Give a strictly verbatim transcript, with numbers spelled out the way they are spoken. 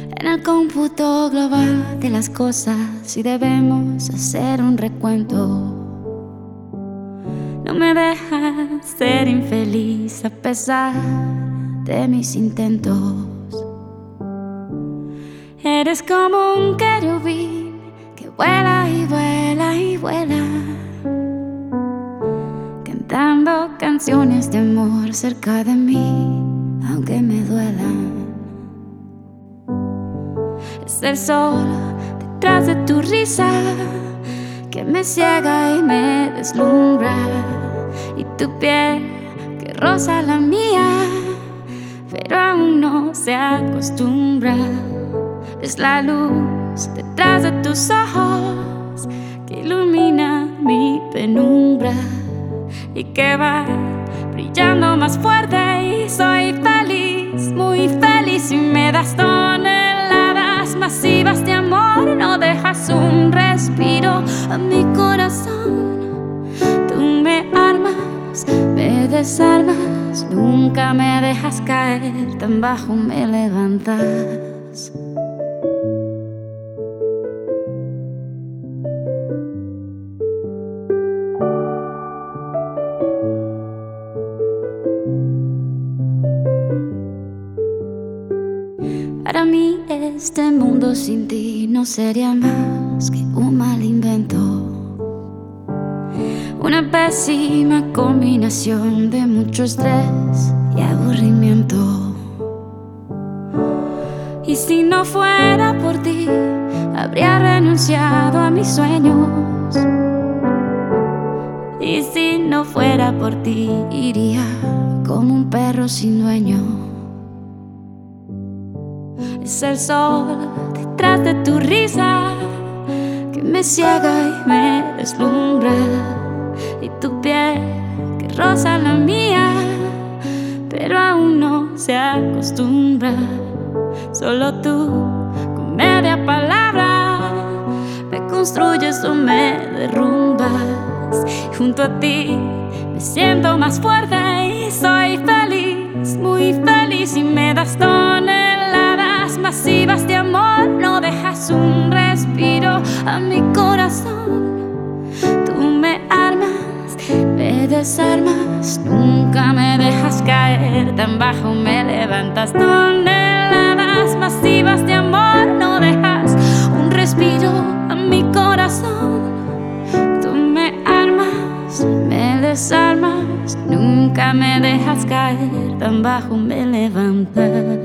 en el cómputo global de las cosas y debemos hacer un recuento. No me dejas ser infeliz a pesar de mis intentos. Eres como un querubín que vuela y vuela y vuela, cantando canciones de amor cerca de mí, aunque me duelan. Es el sol detrás de tu risa que me ciega y me deslumbra, y tu piel que roza la mía, pero aún no se acostumbra. Es la luz detrás de tus ojos que ilumina mi penumbra y que va brillando más fuerte, y soy feliz, muy feliz, y me das toneladas masivas de amor. No dejas un respiro a mi corazón. Tú me armas, me desarmas, nunca me dejas caer, tan bajo me levantas. Para mí este mundo sin ti no sería más que un mal invento, una pésima combinación de mucho estrés y aburrimiento. Y si no fuera por ti, habría renunciado a mis sueños. Y si no fuera por ti, iría como un perro sin dueño. Es el sol detrás de tu risa que me ciega y me deslumbra, y tu piel que roza la mía, pero aún no se acostumbra. Solo tú, con media palabra, me construyes o me derrumbas. Junto a ti me siento más fuerte y soy feliz, muy feliz, y me das toneladas masivas de amor. No dejas un respiro a mi corazón. Tú me armas, me desarmas, nunca me dejas caer, tan bajo me levantas. Toneladas masivas de amor. No dejas un respiro a mi corazón. Tú me armas, me desarmas, nunca me dejas caer, tan bajo me levantas.